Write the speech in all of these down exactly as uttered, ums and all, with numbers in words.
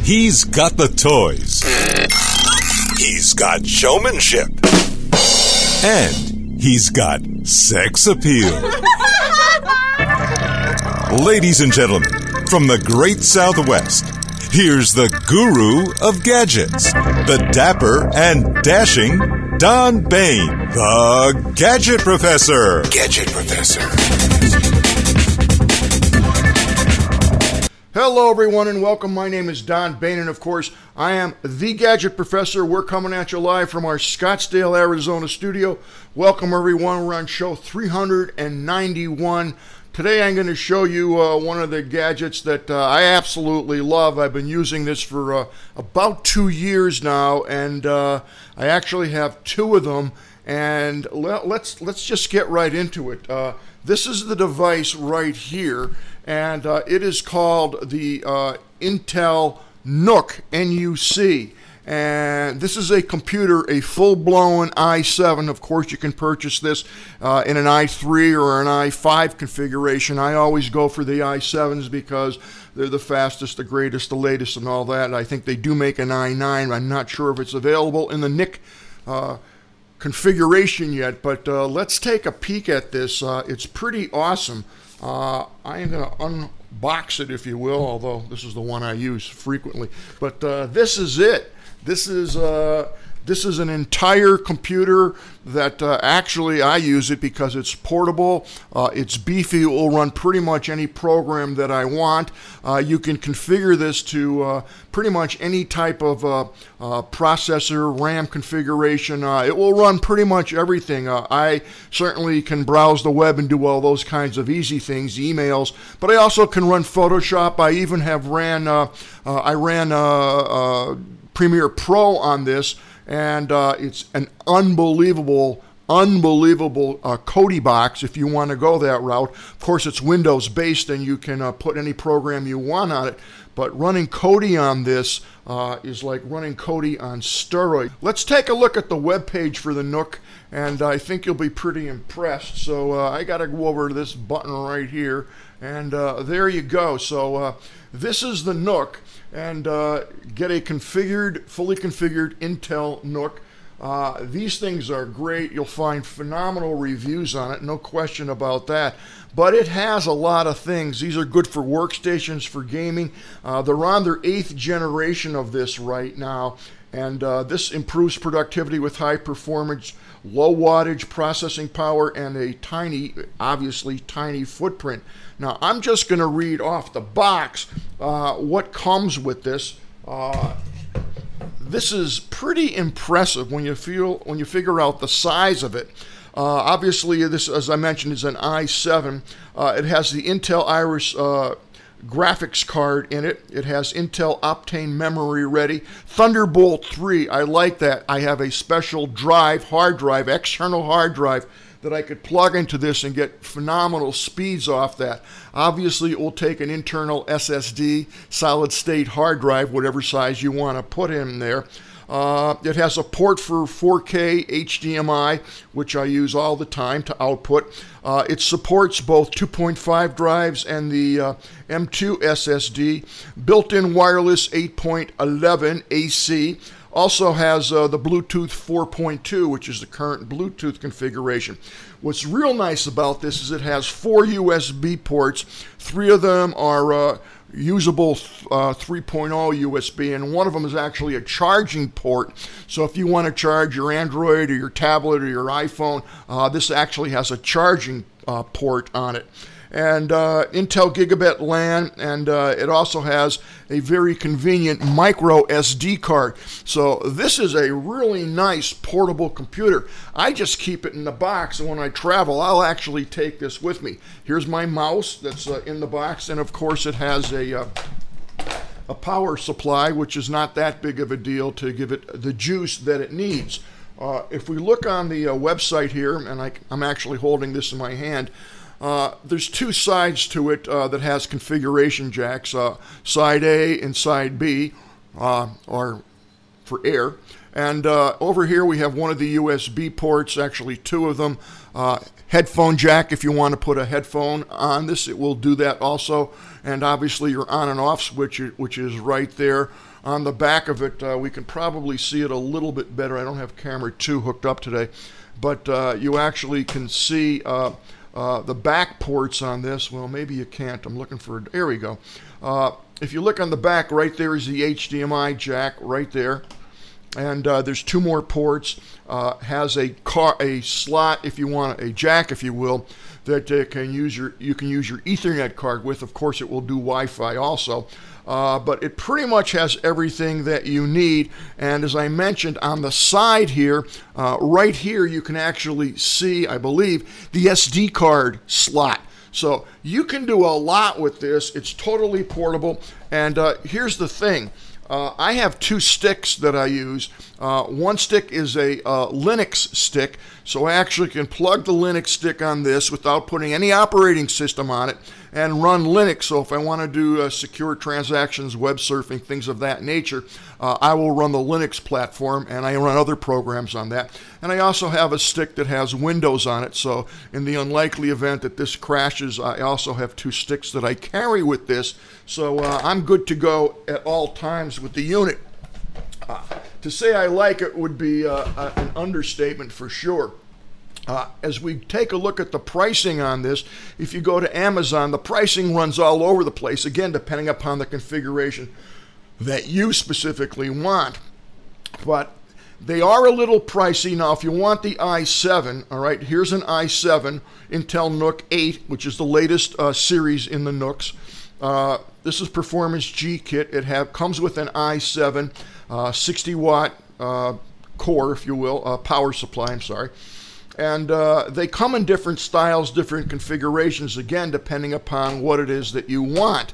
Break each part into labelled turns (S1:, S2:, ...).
S1: He's got the toys. He's got showmanship. And he's got sex appeal. Ladies and gentlemen, from the great Southwest, here's the guru of gadgets, the dapper and dashing Don Bain, the Gadget Professor. Gadget Professor.
S2: Hello, everyone, and welcome. My name is Don Bain, and of course, I am the Gadget Professor. We're coming at you live from our Scottsdale, Arizona studio. Welcome, everyone. We're on show three hundred ninety-one. Today, I'm going to show you uh, one of the gadgets that uh, I absolutely love. I've been using this for uh, about two years now, and uh, I actually have two of them. And let, let's let's just get right into it. Uh, this is the device right here. And uh, it is called the uh, Intel NUC, N U C. And this is a computer, a full-blown i seven. Of course, you can purchase this uh, in an i three or an i five configuration. I always go for the i sevens because they're the fastest, the greatest, the latest, and all that. And I think they do make an i nine. I'm not sure if it's available in the N I C uh, configuration yet, but uh, let's take a peek at this. Uh, it's pretty awesome. Uh, I am going to unbox it, if you will, although this is the one I use frequently. But uh, this is it. This is uh, this is an entire computer that uh, actually I use it because it's portable, uh, it's beefy, it will run pretty much any program that I want. Uh, you can configure this to uh, pretty much any type of uh, uh, processor, RAM configuration. Uh, it will run pretty much everything. Uh, I certainly can browse the web and do all those kinds of easy things, emails, but I also can run Photoshop. I even have ran, uh, uh, I ran uh, uh, Premiere Pro on this, and uh, it's an unbelievable, unbelievable uh, Kodi box if you want to go that route. Of course, it's Windows based, and you can uh, put any program you want on it. But running Kodi on this uh, is like running Kodi on steroids. Let's take a look at the web page for the NUC, and I think you'll be pretty impressed. So uh, I got to go over to this button right here, and uh, there you go. So uh, this is the NUC. And uh, get a configured, fully configured Intel NUC. Uh, these things are great. You'll find phenomenal reviews on it, no question about that. But it has a lot of things. These are good for workstations, for gaming. Uh, they're on their eighth generation of this right now. And uh, this improves productivity with high performance, low wattage processing power, and a tiny, obviously tiny footprint. Now, I'm just going to read off the box uh, what comes with this. Uh, this is pretty impressive when you feel when you figure out the size of it. Uh, obviously, this, as I mentioned, is an i seven. Uh, it has the Intel Iris uh, graphics card in it. It has Intel Optane memory ready. Thunderbolt three, I like that. I have a special drive, hard drive, external hard drive that I could plug into this and get phenomenal speeds off that. Obviously, it will take an internal S S D, solid state hard drive, whatever size you want to put in there. Uh, it has a port for four K H D M I, which I use all the time to output. Uh, it supports both two point five drives and the uh, M two S S D. Built-in wireless eight point eleven A C. Also has uh, the Bluetooth four point two, which is the current Bluetooth configuration. What's real nice about this is it has four U S B ports. Three of them are uh, usable uh, three point oh U S B, and one of them is actually a charging port. So if you want to charge your Android or your tablet or your iPhone, uh, this actually has a charging uh, port on it. And uh, Intel Gigabit LAN, and uh, it also has a very convenient micro S D card. So this is a really nice portable computer. I just keep it in the box, and when I travel, I'll actually take this with me. Here's my mouse that's uh, in the box, and of course it has a uh, a power supply, which is not that big of a deal to give it the juice that it needs. Uh, if we look on the uh, website here, and I, I'm actually holding this in my hand, Uh, there's two sides to it uh, that has configuration jacks, uh, side A and side B, uh, or for air. And uh, over here we have one of the U S B ports, actually two of them. Uh, headphone jack, if you want to put a headphone on this, it will do that also. And obviously your on and off switch, which is right there. On the back of it, uh, we can probably see it a little bit better. I don't have camera two hooked up today, but uh, you actually can see uh, uh, the back ports on this. Well, maybe you can't. I'm looking for, there we go. Uh, if you look on the back, right there is the H D M I jack right there. And uh, there's two more ports. Uh, has a car, a slot, if you want, a jack, if you will, that uh, can use your you can use your Ethernet card with. Of course, it will do Wi-Fi also. Uh, but it pretty much has everything that you need. And as I mentioned, on the side here, uh, right here, you can actually see, I believe, the S D card slot. So you can do a lot with this. It's totally portable. And uh, here's the thing. Uh, I have two sticks that I use. Uh, one stick is a uh, Linux stick, so I actually can plug the Linux stick on this without putting any operating system on it and run Linux. So if I want to do uh, secure transactions, web surfing, things of that nature, uh, I will run the Linux platform, and I run other programs on that. And I also have a stick that has Windows on it, so in the unlikely event that this crashes, I also have two sticks that I carry with this. So uh, I'm good to go at all times with the unit. Uh, to say I like it would be uh, uh, an understatement for sure. Uh, as we take a look at the pricing on this, if you go to Amazon, the pricing runs all over the place, again, depending upon the configuration that you specifically want. But they are a little pricey. Now, if you want the i seven, all right, here's an i seven Intel NUC eight, which is the latest uh, series in the NUCs. Uh, this is Performance G Kit. It have comes with an i seven uh, sixty watt uh, core, if you will, uh, power supply, I'm sorry. And uh, they come in different styles, different configurations, again, depending upon what it is that you want.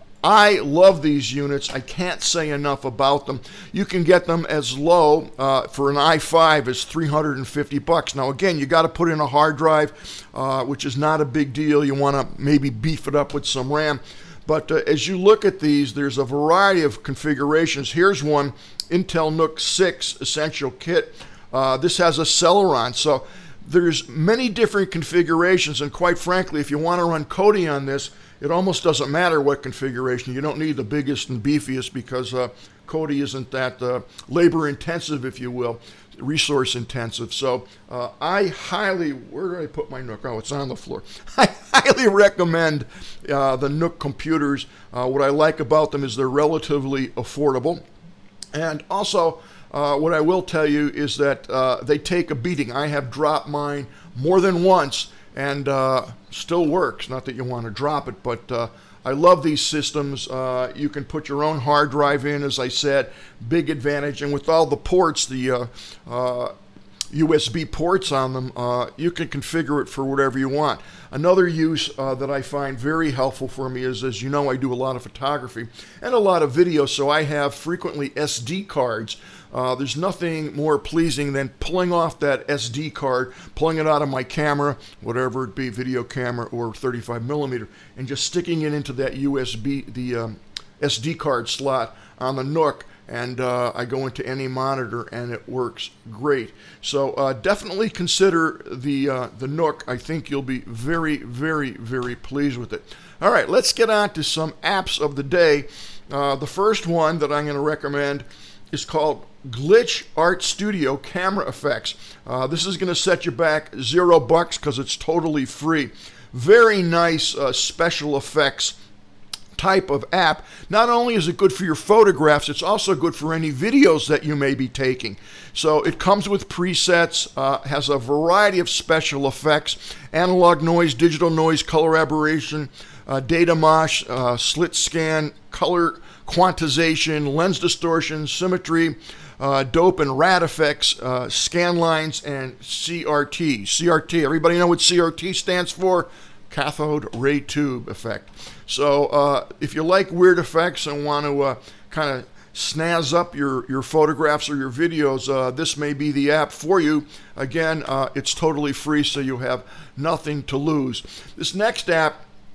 S2: I love these units. I can't say enough about them. You can get them as low uh, for an i five as three hundred fifty bucks. Now, again, you got to put in a hard drive, uh, which is not a big deal. You want to maybe beef it up with some RAM. But uh, as you look at these, there's a variety of configurations. Here's one, Intel NUC six Essential Kit. Uh, this has a Celeron, so there's many different configurations, and quite frankly, if you want to run Kodi on this, it almost doesn't matter what configuration. You don't need the biggest and beefiest because uh, Kodi isn't that uh, labor intensive, if you will, resource intensive. So uh, I highly, where did I put my NUC? Oh, it's on the floor. I highly recommend uh, the NUC computers. Uh, what I like about them is they're relatively affordable. And also, uh, what I will tell you is that uh, they take a beating. I have dropped mine more than once, and uh, still works. Not that you want to drop it, but uh, I love these systems. Uh, you can put your own hard drive in, as I said, big advantage. And with all the ports, the uh, uh, U S B ports on them, uh, you can configure it for whatever you want. Another use uh, that I find very helpful for me is, as you know, I do a lot of photography and a lot of video, so I have frequently S D cards. Uh, there's nothing more pleasing than pulling off that S D card, pulling it out of my camera, whatever it be, video camera or thirty-five millimeter, and just sticking it into that U S B, the um, S D card slot on the NUC, and uh, I go into any monitor and it works great. So uh, definitely consider the uh, the NUC. I think you'll be very, very, very pleased with it. All right, let's get on to some apps of the day. Uh, the first one that I'm going to recommend is called Glitch Art Studio Camera Effects. Uh, this is going to set you back zero bucks because it's totally free. Very nice uh, special effects type of app. Not only is it good for your photographs, it's also good for any videos that you may be taking. So it comes with presets, uh, has a variety of special effects, analog noise, digital noise, color aberration, uh, data mosh, uh, slit scan, color quantization, lens distortion, symmetry, uh, dope and rad effects, uh, scan lines, and C R T. C R T, everybody know what C R T stands for? Cathode ray tube effect. So uh, if you like weird effects and want to uh, kind of snazz up your, your photographs or your videos, uh, this may be the app for you. Again, uh, it's totally free, so you have nothing to lose. This next app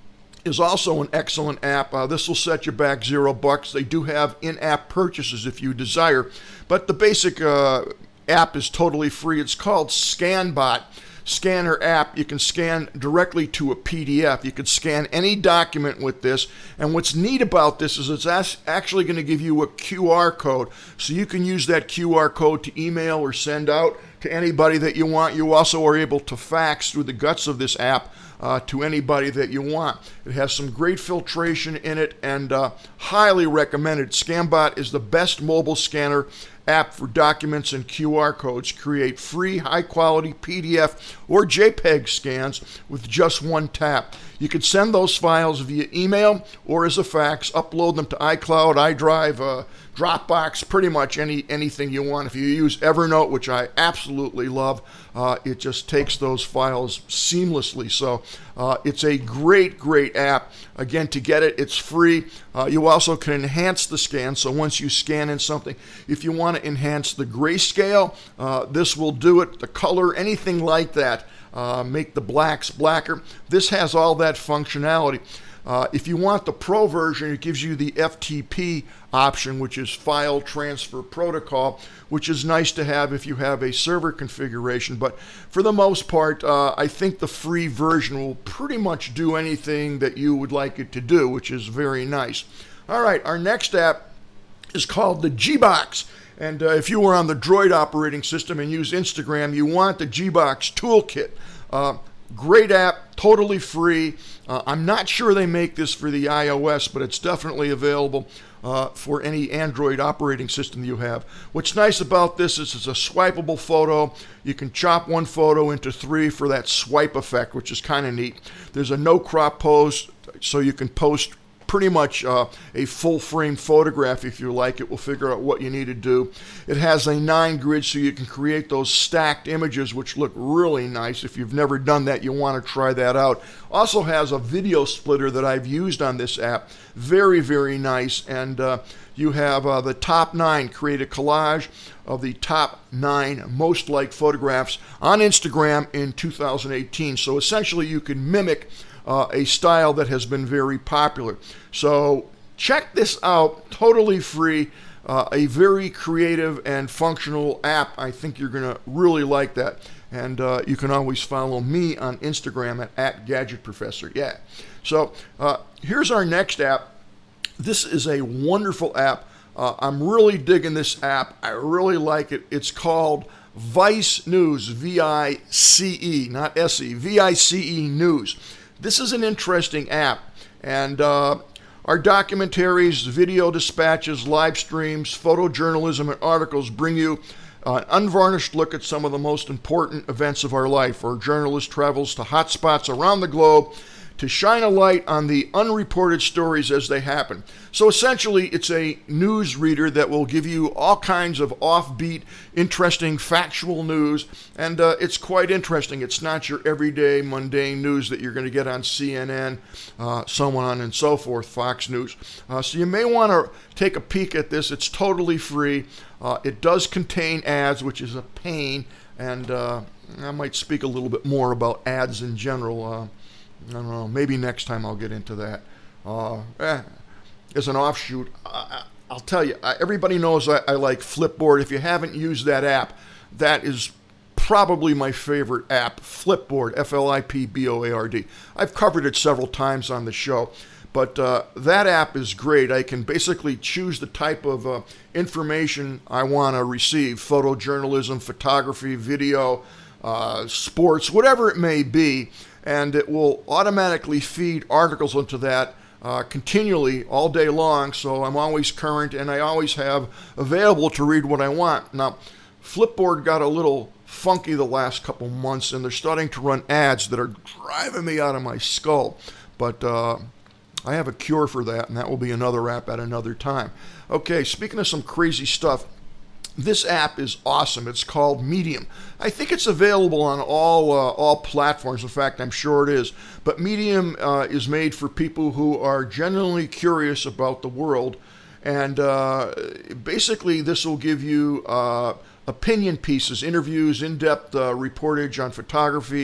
S2: is also an excellent app. Uh, this will set you back zero bucks. They do have in-app purchases if you desire, but the basic uh, app is totally free. It's called ScanBot. Scanner app. You can scan directly to a P D F. You can scan any document with this, and what's neat about this is it's actually going to give you a Q R code, so you can use that Q R code to email or send out to anybody that you want. You also are able to fax through the guts of this app uh, to anybody that you want. It has some great filtration in it, and uh, highly recommended. ScanBot is the best mobile scanner app for documents and Q R codes. Create free high-quality P D F or JPEG scans with just one tap. You can send those files via email or as a fax, upload them to iCloud, iDrive, uh, Dropbox, pretty much any anything you want. If you use Evernote, which I absolutely love, uh, it just takes those files seamlessly. So uh, it's a great, great app. Again, to get it, it's free. Uh, you also can enhance the scan. So once you scan in something, if you want to enhance the grayscale, uh, this will do it. The color, anything like that, uh, make the blacks blacker. This has all that functionality. Uh, if you want the Pro version, it gives you the F T P option, which is File Transfer Protocol, which is nice to have if you have a server configuration. But for the most part, uh, I think the free version will pretty much do anything that you would like it to do, which is very nice. All right, our next app is called the Gbox. And uh, if you were on the Droid operating system and use Instagram, you want the Gbox Toolkit. Uh, Great app, totally free. Uh, I'm not sure they make this for the iOS, but it's definitely available uh, for any Android operating system you have. What's nice about this is it's a swipeable photo. You can chop one photo into three for that swipe effect, which is kind of neat. There's a no crop pose, so you can post pretty much uh, a full frame photograph if you like. It will figure out what you need to do. It has a nine grid, so you can create those stacked images which look really nice. If you've never done that, you want to try that out. Also has a video splitter that I've used on this app. Very, very nice. And uh, you have uh, the top nine, create a collage of the top nine most liked photographs on Instagram in two thousand eighteen. So essentially you can mimic Uh, a style that has been very popular. So check this out, totally free, uh, a very creative and functional app. I think you're going to really like that. And uh, you can always follow me on Instagram at, at Gadget Professor. Yeah. So uh, here's our next app. This is a wonderful app. Uh, I'm really digging this app. I really like it. It's called Vice News, V I C E, not S E, V I C E News. This is an interesting app, and uh, our documentaries, video dispatches, live streams, photojournalism, and articles bring you uh, an unvarnished look at some of the most important events of our life. Our journalist travels to hotspots around the globe to shine a light on the unreported stories as they happen. So essentially, it's a news reader that will give you all kinds of offbeat, interesting, factual news, and uh, it's quite interesting. It's not your everyday, mundane news that you're going to get on C N N, uh, so on and so forth, Fox News. Uh, so you may want to take a peek at this. It's totally free. Uh, it does contain ads, which is a pain, and uh, I might speak a little bit more about ads in general. Uh, I don't know, maybe next time I'll get into that. Uh, eh, as an offshoot, I, I'll tell you, I, everybody knows I, I like Flipboard. If you haven't used that app, that is probably my favorite app, Flipboard, F L I P B O A R D. I've covered it several times on the show, but uh, that app is great. I can basically choose the type of uh, information I want to receive, photojournalism, photography, video, uh, sports, whatever it may be, and it will automatically feed articles into that uh, continually all day long, so I'm always current and I always have available to read what I want. Now, Flipboard got a little funky the last couple months, and they're starting to run ads that are driving me out of my skull, but uh, I have a cure for that, and that will be another app at another time. Okay, speaking of some crazy stuff, this app is awesome. It's called Medium. I think it's available on all uh, all platforms. In fact, I'm sure it is. But Medium uh, is made for people who are genuinely curious about the world. And uh, basically, this will give you uh, opinion pieces, interviews, in-depth uh, reportage on photography,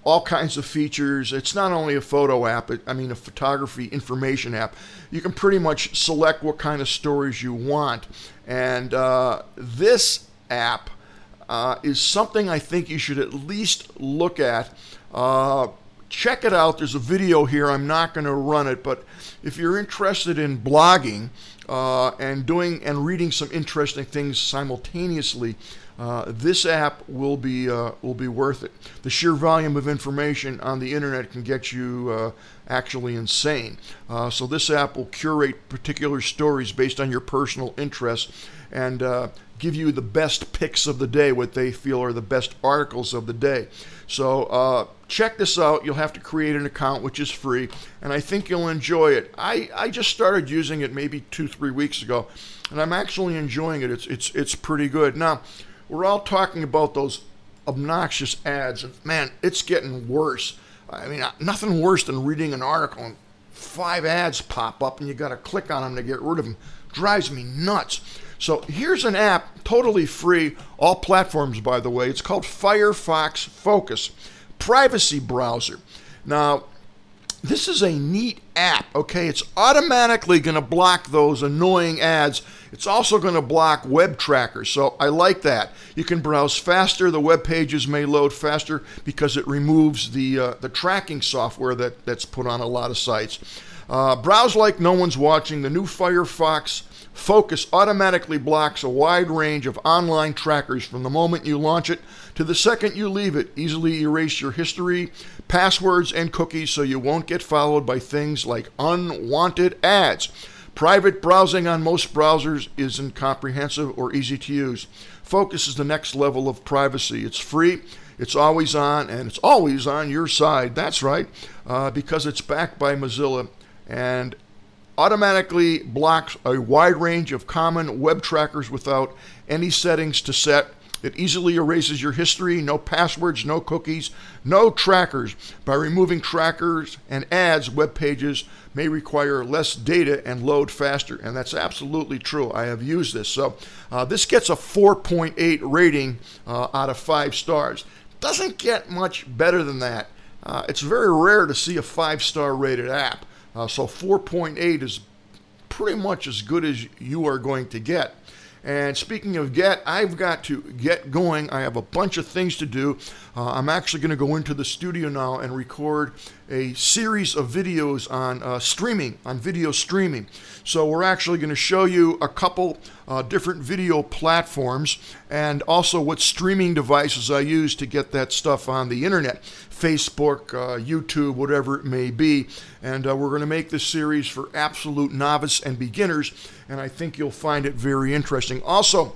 S2: all kinds of features. It's not only a photo app, it, I mean a photography information app. You can pretty much select what kind of stories you want. And uh, this app uh, is something I think you should at least look at. Uh, check it out. There's a video here. I'm not going to run it, but if you're interested in blogging uh, and doing and reading some interesting things simultaneously, Uh, this app will be uh, will be worth it. The sheer volume of information on the internet can get you uh, actually insane. Uh, so this app will curate particular stories based on your personal interests and uh, give you the best picks of the day, what they feel are the best articles of the day. So uh, check this out. You'll have to create an account, which is free, and I think you'll enjoy it. I, I just started using it maybe two, three weeks ago, and I'm actually enjoying it. It's it's it's pretty good. Now, we're all talking about those obnoxious ads, and man, it's getting worse. I mean, nothing worse than reading an article and five ads pop up and you got to click on them to get rid of them. Drives me nuts. So here's an app, totally free, all platforms, by the way. It's called Firefox Focus, privacy browser. Now, this is a neat app, okay? It's automatically going to block those annoying ads. It's also going to block web trackers, so I like that. You can browse faster. The web pages may load faster because it removes the uh, the tracking software that, that's put on a lot of sites. Uh, browse like no one's watching. The new Firefox Focus automatically blocks a wide range of online trackers from the moment you launch it to the second you leave it. Easily erase your history, passwords, and cookies so you won't get followed by things like unwanted ads. Private browsing on most browsers isn't comprehensive or easy to use. Focus is the next level of privacy. It's free, it's always on, and it's always on your side. That's right, uh, because it's backed by Mozilla and automatically blocks a wide range of common web trackers without any settings to set. It easily erases your history, no passwords, no cookies, no trackers. By removing trackers and ads, web pages may require less data and load faster, and that's absolutely true. I have used this. So uh, this gets a four point eight rating uh, out of five stars. Doesn't get much better than that. Uh, it's very rare to see a five-star rated app. Uh, so four point eight is pretty much as good as you are going to get. And speaking of get, I've got to get going. I have a bunch of things to do. Uh, I'm actually going to go into the studio now and record a series of videos on uh, streaming, on video streaming. So we're actually going to show you a couple uh, different video platforms and also what streaming devices I use to get that stuff on the internet. Facebook, uh, YouTube, whatever it may be. And uh, we're going to make this series for absolute novice and beginners, and I think you'll find it very interesting. Also,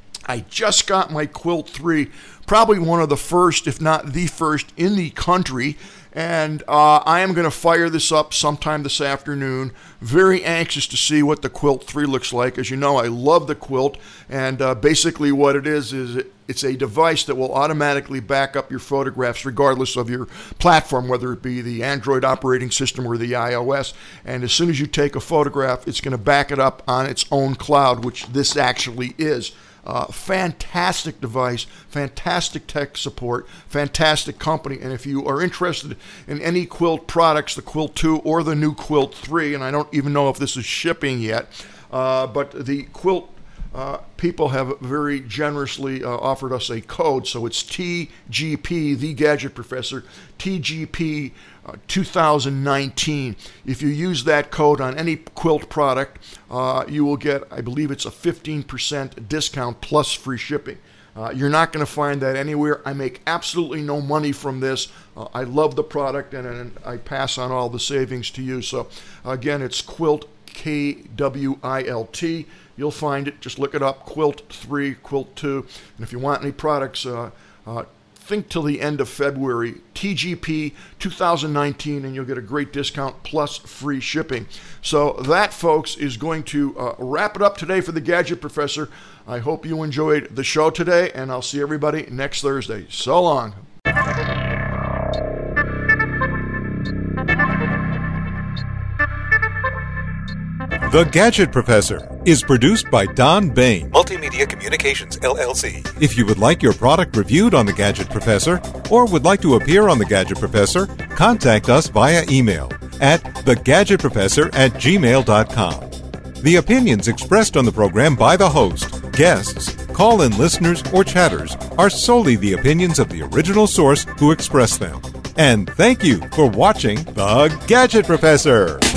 S2: I just got my Quilt three, probably one of the first, if not the first, in the country. And uh, I am going to fire this up sometime this afternoon. Very anxious to see what the Quilt three looks like. As you know, I love the Quilt. And uh, basically what it is, is it, it's a device that will automatically back up your photographs regardless of your platform, whether it be the Android operating system or the iOS. And as soon as you take a photograph, it's going to back it up on its own cloud, which this actually is. Uh, fantastic device, fantastic tech support, fantastic company. And if you are interested in any Quilt products, the Quilt two or the new Quilt three, and I don't even know if this is shipping yet, uh, but the Quilt uh, people have very generously uh, offered us a code. So it's T G P, The Gadget Professor, T G P Uh, two thousand nineteen. If you use that code on any Quilt product, uh, you will get, I believe it's a fifteen percent discount plus free shipping. Uh, you're not going to find that anywhere. I make absolutely no money from this. Uh, I love the product, and, and I pass on all the savings to you. So again, it's Quilt, K W I L T. You'll find it. Just look it up, Quilt three, Quilt two. And if you want any products, uh, uh, think till the end of February, T G P two thousand nineteen, and you'll get a great discount plus free shipping. So that, folks, is going to uh, wrap it up today for the Gadget Professor. I hope you enjoyed the show today, and I'll see everybody next Thursday. So long.
S1: The Gadget Professor is produced by Don Bain, Multimedia Communications, L L C. If you would like your product reviewed on The Gadget Professor or would like to appear on The Gadget Professor, contact us via email at the gadget professor at gmail dot com. The opinions expressed on the program by the host, guests, call-in listeners, or chatters are solely the opinions of the original source who expressed them. And thank you for watching The Gadget Professor.